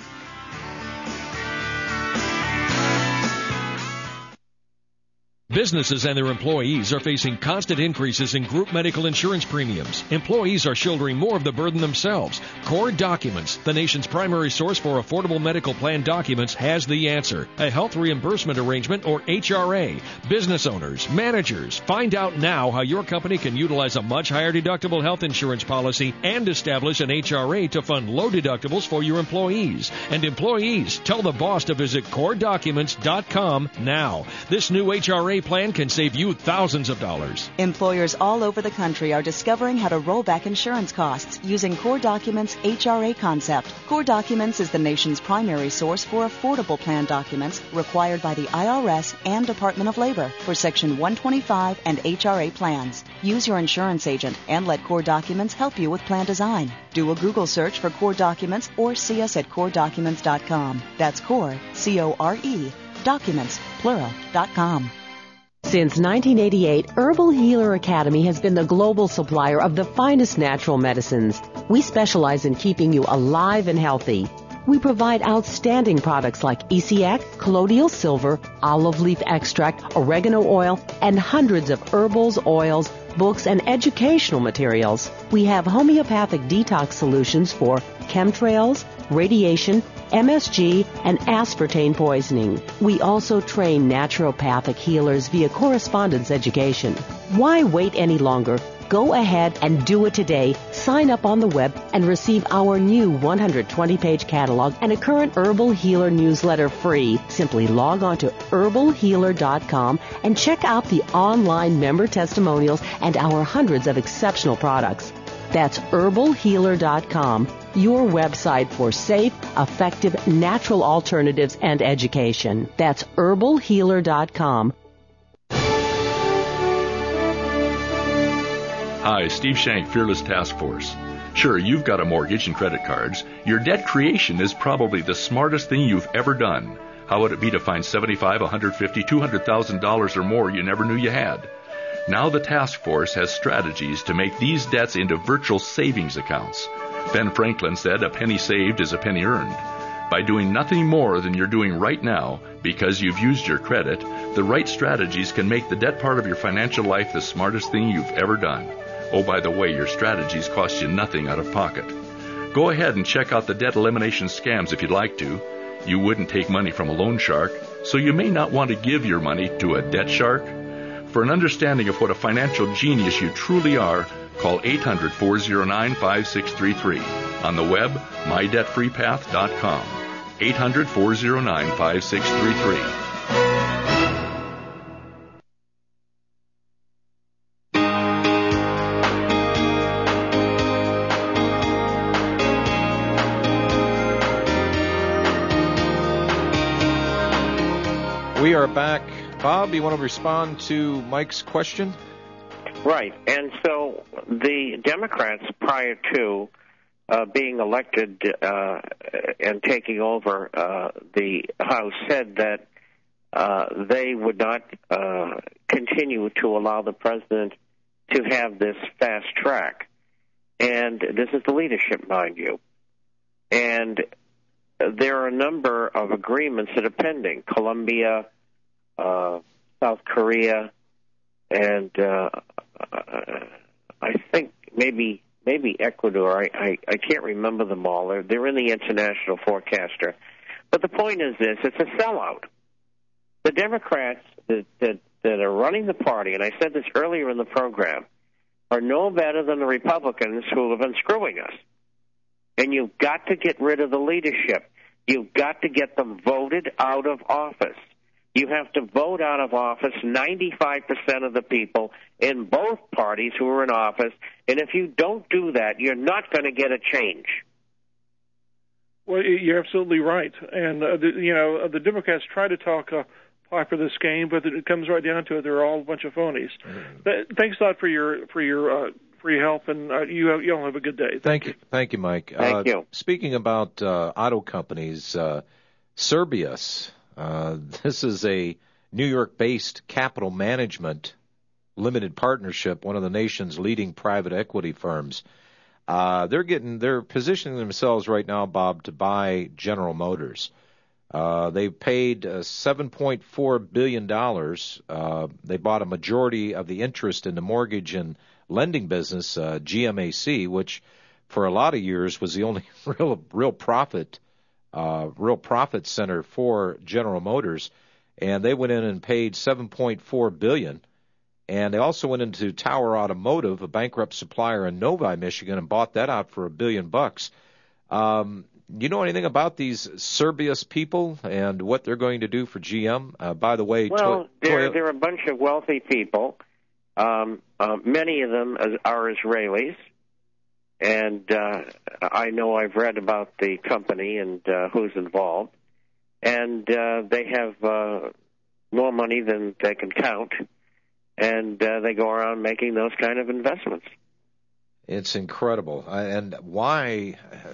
S21: Businesses and their employees are facing constant increases in group medical insurance premiums. Employees are shouldering more of the burden themselves. Core Documents, the nation's primary source for affordable medical plan documents, has the answer. A health reimbursement arrangement, or HRA. Business owners, managers, find out now how your company can utilize a much higher deductible health insurance policy and establish an HRA to fund low deductibles for your employees. And employees, tell the boss to visit CoreDocuments.com now. This new HRA plan can save you thousands of dollars.
S12: Employers all over the country are discovering how to roll back insurance costs using Core Documents' HRA concept. Core Documents is the nation's primary source for affordable plan documents required by the IRS and Department of Labor for Section 125 and HRA plans. Use your insurance agent and let Core Documents help you with plan design. Do a Google search for Core Documents or see us at CoreDocuments.com. That's Core, C-O-R-E, Documents, plural.com.
S22: Since 1988, Herbal Healer Academy has been the global supplier of the finest natural medicines. We specialize in keeping you alive and healthy. We provide outstanding products like ECX, colloidal silver, olive leaf extract, oregano oil, and hundreds of herbals, oils, books, and educational materials. We have homeopathic detox solutions for chemtrails, radiation, MSG, and aspartame poisoning. We also train naturopathic healers via correspondence education. Why wait any longer? Go ahead and do it today. Sign up on the web and receive our new 120-page catalog and a current Herbal Healer newsletter free. Simply log on to herbalhealer.com and check out the online member testimonials and our hundreds of exceptional products. That's herbalhealer.com, your website for safe, effective, natural alternatives and education. That's herbalhealer.com.
S4: Hi, Steve Shank, Fearless Task Force. Sure, you've got a mortgage and credit cards. Your debt creation is probably the smartest thing you've ever done. How would it be to find $75,000, $150,000, $200,000 or more you never knew you had? Now the task force has strategies to make these debts into virtual savings accounts. Ben Franklin said, "A penny saved is a penny earned." By doing nothing more than you're doing right now, because you've used your credit, the right strategies can make the debt part of your financial life the smartest thing you've ever done. Oh, by the way, your strategies cost you nothing out of pocket. Go ahead and check out the debt elimination scams if you'd like to. You wouldn't take money from a loan shark, so you may not want to give your money to a debt shark. For an understanding of what a financial genius you truly are, call 800-409-5633. On the web, mydebtfreepath.com. 800-409-5633.
S2: We are back Bob, you want to respond to Mike's question?
S9: Right. And so the Democrats, prior to being elected and taking over the House, said that they would not continue to allow the president to have this fast track. And this is the leadership, mind you. And there are a number of agreements that are pending. Colombia, South Korea, and I think maybe Ecuador. I can't remember them all. They're in the International Forecaster. But the point is this: it's a sellout. The Democrats that are running the party, and I said this earlier in the program, are no better than the Republicans who have been screwing us. And you've got to get rid of the leadership. You've got to get them voted out of office. You have to vote out of office 95% of the people in both parties who are in office. And if you don't do that, you're not going to get a change.
S20: Well, you're absolutely right. And, the Democrats try to talk pie for this game, but it comes right down to it. They're all a bunch of phonies. Thanks a lot for your help, and you all have a good day.
S2: Thank you, Mike.
S9: Thank you.
S2: Speaking about auto companies, Servius, this is a New York-based capital management limited partnership, one of the nation's leading private equity firms. They're positioning themselves right now, Bob, to buy General Motors. They paid $7.4 billion. They bought a majority of the interest in the mortgage and lending business, GMAC, which for a lot of years was the only real profit center for General Motors. And they went in and paid $7.4 billion. And they also went into Tower Automotive, a bankrupt supplier in Novi, Michigan, and bought that out for $1 billion. You know anything about these Servius people and what they're going to do for GM? By the way,
S9: they're a bunch of wealthy people. Many of them are Israelis, and I know I've read about the company and who's involved. And they have more money than they can count, and they go around making those kind of investments.
S2: It's incredible. And why...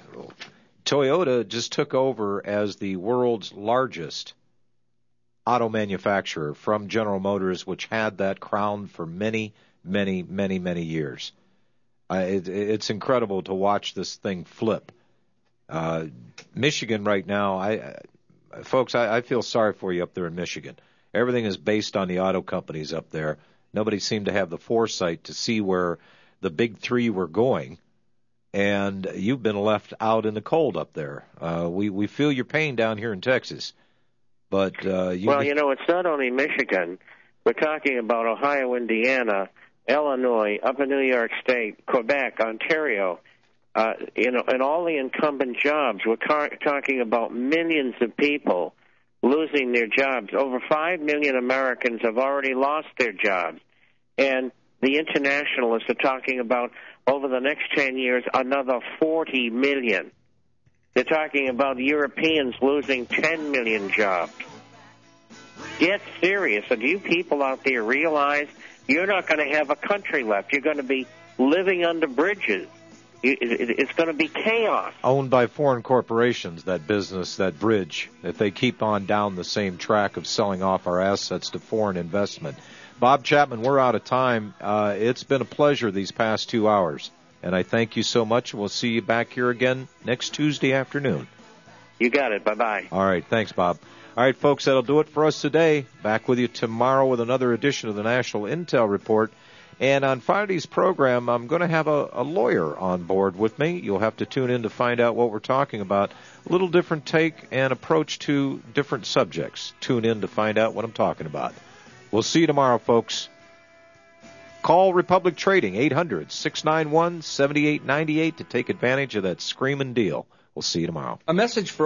S2: Toyota just took over as the world's largest auto manufacturer from General Motors, which had that crown for many, many, many, many years. It's incredible to watch this thing flip. Michigan right now, folks, I feel sorry for you up there in Michigan. Everything is based on the auto companies up there. Nobody seemed to have the foresight to see where the big three were going. And you've been left out in the cold up there. We feel your pain down here in Texas. But
S9: it's not only Michigan. We're talking about Ohio, Indiana, Illinois, up in New York State, Quebec, Ontario, and all the incumbent jobs. We're talking about millions of people losing their jobs. Over 5 million Americans have already lost their jobs. And the internationalists are talking about, over the next 10 years, another 40 million. They're talking about Europeans losing 10 million jobs. Get serious. And you people out there realize you're not going to have a country left. You're going to be living under bridges. It's going to be chaos.
S2: Owned by foreign corporations, that business, that bridge, if they keep on down the same track of selling off our assets to foreign investment. Bob Chapman, we're out of time. It's been a pleasure these past 2 hours, and I thank you so much. We'll see you back here again next Tuesday afternoon.
S9: You got it. Bye-bye.
S2: All right. Thanks, Bob. All right, folks, that'll do it for us today. Back with you tomorrow with another edition of the National Intel Report. And on Friday's program, I'm going to have a lawyer on board with me. You'll have to tune in to find out what we're talking about. A little different take and approach to different subjects. Tune in to find out what I'm talking about. We'll see you tomorrow, folks. Call Republic Trading, 800-691-7898 to take advantage of that screaming deal. We'll see you tomorrow.
S17: A message for